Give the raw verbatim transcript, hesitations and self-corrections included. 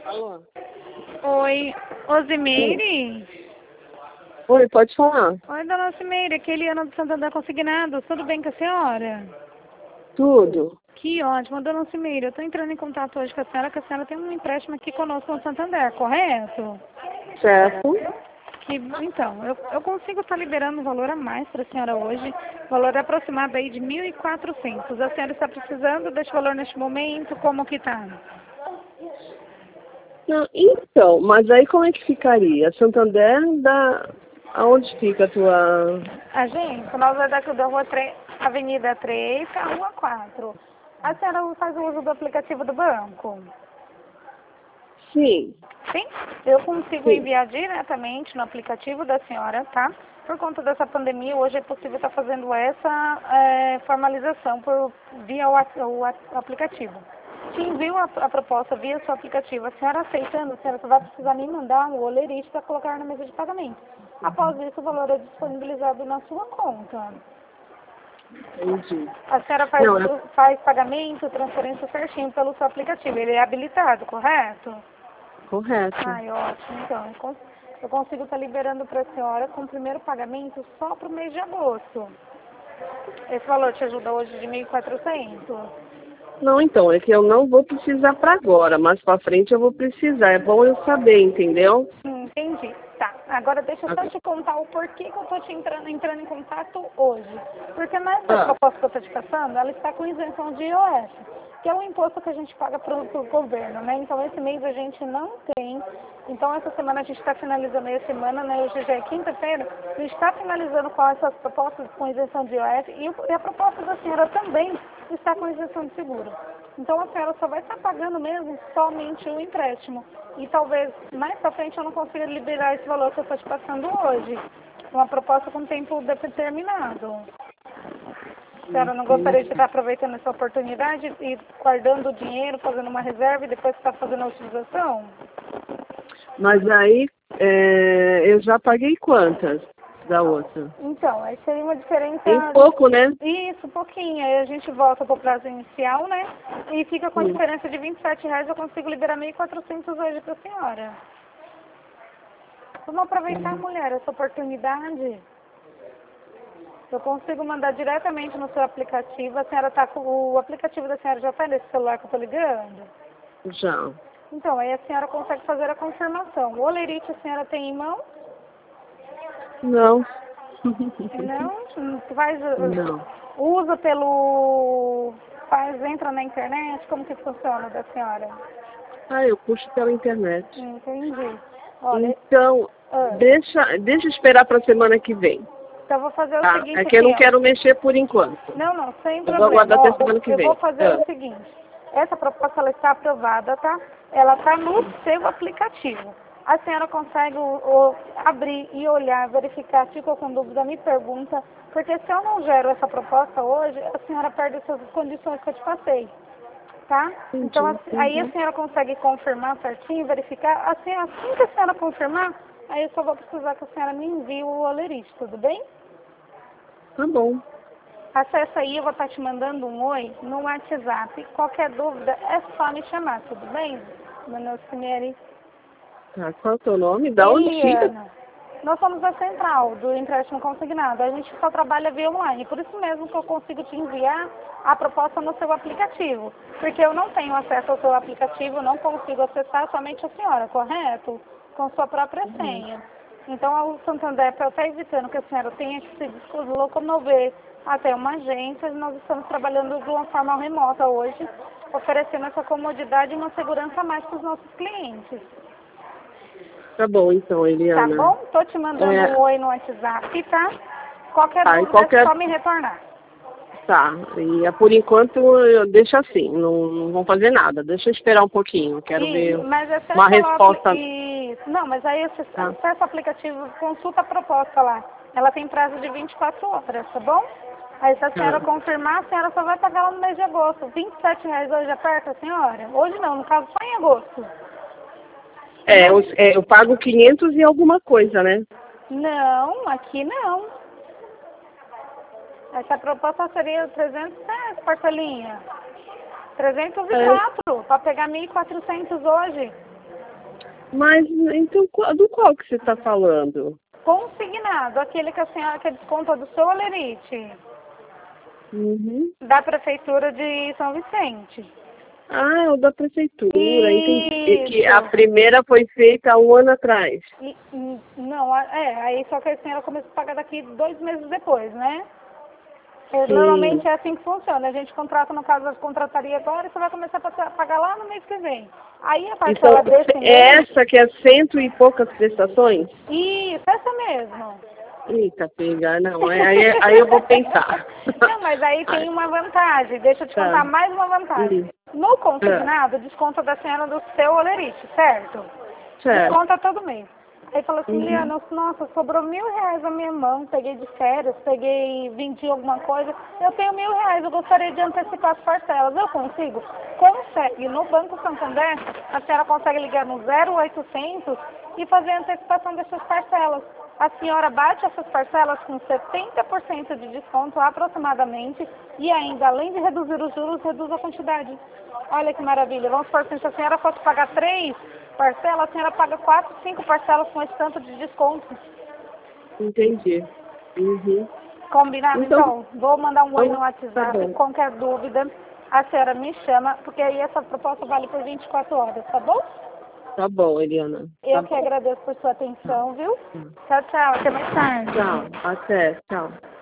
Alô? Oi, Osimeire? Oi, pode falar. Oi, dona Osimeire, aqui é Eliana do Santander Consignado. Tudo bem com a senhora? Tudo. Que ótimo, dona Osimeire. Eu estou entrando em contato hoje com a senhora, que a senhora tem um empréstimo aqui conosco no Santander, correto? Certo. Que, então, eu, eu consigo estar liberando um valor a mais para a senhora hoje, valor aproximado aí de mil e quatrocentos. A senhora está precisando desse valor neste momento? Como que está? Não, então, mas aí como é que ficaria? Santander da... Aonde fica a tua... A gente, nós é daqui da rua três, Avenida três, a rua quatro. A senhora faz o uso do aplicativo do banco? Sim. Sim, eu consigo Sim. enviar diretamente no aplicativo da senhora, tá? Por conta dessa pandemia, hoje é possível estar fazendo essa é, formalização por, via o, o, o aplicativo. Te envio a, a proposta via seu aplicativo. A senhora aceitando, a senhora só vai precisar me mandar um olerite para colocar na mesa de pagamento. Após isso, o valor é disponibilizado na sua conta. Entendi. A senhora faz, Não, eu... faz pagamento, transferência certinho pelo seu aplicativo. Ele é habilitado, correto? Correto. Ai, ótimo. Então, eu cons- eu consigo estar liberando para a senhora com o primeiro pagamento só para o mês de agosto. Esse valor te ajuda hoje de mil e quatrocentos? Não, então, é que eu não vou precisar para agora, mas para frente eu vou precisar. É bom eu saber, entendeu? Hum, entendi. Tá. Agora deixa eu só te contar o porquê que eu tô te entrando, entrando em contato hoje. Porque nessa Ah, proposta que eu tô te passando, ela está com isenção de I O S, que é o imposto que a gente paga para o governo, né? Então esse mês a gente não tem. Então essa semana a gente está finalizando aí a semana, né? Hoje já é quinta-feira, a gente está finalizando com essas propostas com isenção de I O S e, o- e a proposta da senhora também está com isenção de seguro. Então a senhora só vai estar pagando mesmo somente o empréstimo. E talvez mais pra frente eu não consiga liberar esse valor que eu estou te passando hoje. Uma proposta com tempo determinado. A senhora não gostaria de estar aproveitando essa oportunidade e guardando o dinheiro, fazendo uma reserva e depois estar fazendo a utilização? mas aí é, eu já paguei quantas da outra? Então, aí seria uma diferença. Tem pouco, né? Isso, pouquinho. Aí a gente volta para o prazo inicial, né? E fica com a Hum. diferença de vinte e sete reais, eu consigo liberar mil e quatrocentos hoje para a senhora. Vamos aproveitar, mulher, essa oportunidade. Eu consigo mandar diretamente no seu aplicativo. A senhora tá com o aplicativo da senhora já está nesse celular que eu estou ligando? Já. Então, aí a senhora consegue fazer a confirmação. O olerite a senhora tem em mão? Não. Não? Hum, Faz, Não. usa pelo... Faz, entra na internet? Como que funciona da senhora? Ah, eu puxo pela internet. Entendi. Olha, Então, ah, deixa, deixa eu esperar para a semana que vem. então eu vou fazer o Tá? É seguinte que eu aqui, não ó. quero mexer por enquanto. Não, não, sem Eu vou problema. aguardar até Ó, semana que eu vou vem. fazer Ah, o seguinte. Essa proposta, ela está aprovada, tá? Ela está no seu aplicativo. A senhora consegue o, o, abrir e olhar, verificar, ficou com dúvida, me pergunta. Porque se eu não gero essa proposta hoje, a senhora perde essas condições que eu te passei. Tá? Então, entendi. assim, aí a Uhum. senhora consegue confirmar certinho, verificar. Assim, assim que a senhora confirmar, aí eu só vou precisar que a senhora me envie o olerite, tudo bem? Tá bom. Acesse aí, eu vou estar te mandando um oi no WhatsApp. Qualquer dúvida é só me chamar, tudo bem, dona Cimeri? Tá, qual é o teu nome? Da onde fica? Eliana. Nós somos a central do empréstimo consignado. A gente só trabalha via online. Por isso mesmo que eu consigo te enviar a proposta no seu aplicativo. Porque eu não tenho acesso ao seu aplicativo, não consigo acessar somente a senhora, correto? Com sua própria senha. Então, o Santander está evitando que a senhora tenha que se locomover até uma agência. Nós estamos trabalhando de uma forma remota hoje, oferecendo essa comodidade e uma segurança a mais para os nossos clientes. Tá bom, então, Tá Eliana. bom? Tô te mandando É, um oi no WhatsApp, tá? Qualquer tá, e dúvida é qualquer... só me retornar. Tá, e é, por enquanto eu deixo assim, não, não vou fazer nada. Deixa eu esperar um pouquinho, quero E, ver mas uma acessa lá o resposta. apli... Não, mas aí você Tá, acessa o aplicativo, consulta a proposta lá. Ela tem prazo de vinte e quatro horas, tá bom? Aí se a senhora tá. confirmar, a senhora só vai pagar lá no mês de agosto. vinte e sete reais hoje aperta, senhora? Hoje não, no caso só em agosto. É, eu, é, eu pago quinhentos e alguma coisa, né? Não, aqui não. Essa proposta seria trezentos reais, parcelinha. trezentos e É, quatro, para pegar mil e quatrocentos hoje. Mas, então, qual- do qual que você está falando? Consignado, aquele que a senhora quer desconto do seu Olerite, Uhum. da Prefeitura de São Vicente. Ah, o da prefeitura, entendi. E que a Isso. primeira foi feita há um ano atrás. E, hum, não, a- é, aí só que a senhora começa a pagar daqui dois meses depois, né? É, Sim. normalmente é assim que funciona. A gente contrata, no caso, a contrataria agora e você vai começar a passar- pagar lá no mês que vem. Aí a Então, parcela desse é mês... essa que é cento e poucas prestações? Isso, essa mesmo. Eita, pega, não, é- aí, aí eu vou pensar. Não, mas aí Ai, tem uma vantagem. Deixa eu te tá. contar mais uma vantagem. Hum. No Ah, consignado, desconta da senhora do seu olerite, certo? certo. Desconta todo mês. Aí falou assim, Uhum. Liana, nossa, sobrou mil reais na minha mão, peguei de férias, peguei, vendi alguma coisa. Eu tenho mil reais, eu gostaria de antecipar as parcelas. Eu consigo? Consegue. No Banco Santander, a senhora consegue ligar no zero oitocentos e fazer a antecipação dessas parcelas. A senhora bate essas parcelas com setenta por cento de desconto aproximadamente e ainda, além de reduzir os juros, reduz a quantidade. Olha que maravilha. Vamos supor assim, se a senhora fosse pagar três parcelas, a senhora paga quatro, cinco parcelas com esse tanto de desconto. Entendi. Uhum. Combinado? Então, Então, vou mandar um oi no então, tá WhatsApp. bom. Qualquer dúvida, a senhora me chama, porque aí essa proposta vale por vinte e quatro horas, tá bom? Tá bom, Eliana. Tá Eu que bom. agradeço por sua Tá. atenção, viu? Tá. Tchau, tchau. Até mais tarde. Tchau. Até. Tchau.